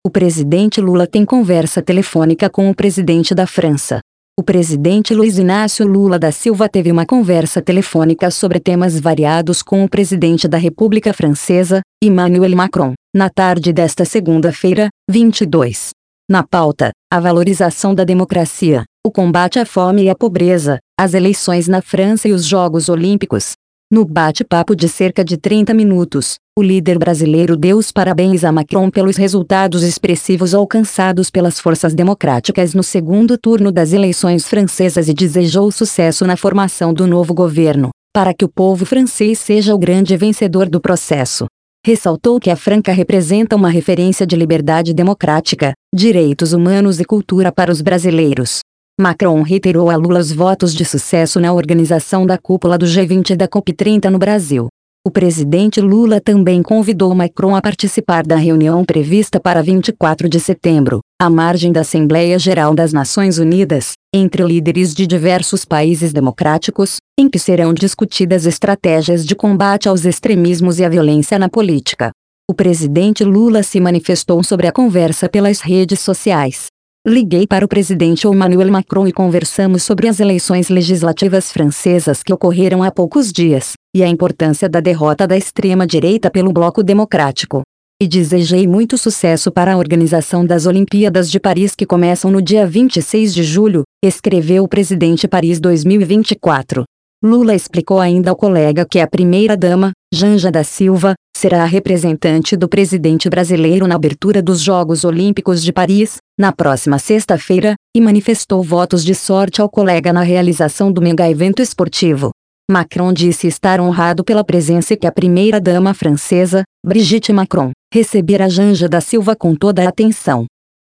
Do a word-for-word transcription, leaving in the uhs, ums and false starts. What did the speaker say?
O presidente Lula tem conversa telefônica com o presidente da França. O presidente Luiz Inácio Lula da Silva teve uma conversa telefônica sobre temas variados com o presidente da República Francesa, Emmanuel Macron, na tarde desta segunda-feira, vinte e dois. Na pauta, a valorização da democracia, o combate à fome e à pobreza, as eleições na França e os Jogos Olímpicos. No bate-papo de cerca de trinta minutos, o líder brasileiro deu os parabéns a Macron pelos resultados expressivos alcançados pelas forças democráticas no segundo turno das eleições francesas e desejou sucesso na formação do novo governo, para que o povo francês seja o grande vencedor do processo. Ressaltou que a França representa uma referência de liberdade democrática, direitos humanos e cultura para os brasileiros. Macron reiterou a Lula os votos de sucesso na organização da cúpula do G vinte e da COP trinta no Brasil. O presidente Lula também convidou Macron a participar da reunião prevista para vinte e quatro de setembro, à margem da Assembleia Geral das Nações Unidas, entre líderes de diversos países democráticos, em que serão discutidas estratégias de combate aos extremismos e à violência na política. O presidente Lula se manifestou sobre a conversa pelas redes sociais. Liguei para o presidente Emmanuel Macron e conversamos sobre as eleições legislativas francesas que ocorreram há poucos dias, e a importância da derrota da extrema-direita pelo Bloco Democrático. E desejei muito sucesso para a organização das Olimpíadas de Paris que começam no dia vinte e seis de julho, escreveu o presidente Paris dois mil e vinte e quatro. Lula explicou ainda ao colega que a primeira-dama, Janja da Silva, será a representante do presidente brasileiro na abertura dos Jogos Olímpicos de Paris, na próxima sexta-feira, e manifestou votos de sorte ao colega na realização do mega-evento esportivo. Macron disse estar honrado pela presença e que a primeira-dama francesa, Brigitte Macron, receberá Janja da Silva com toda a atenção.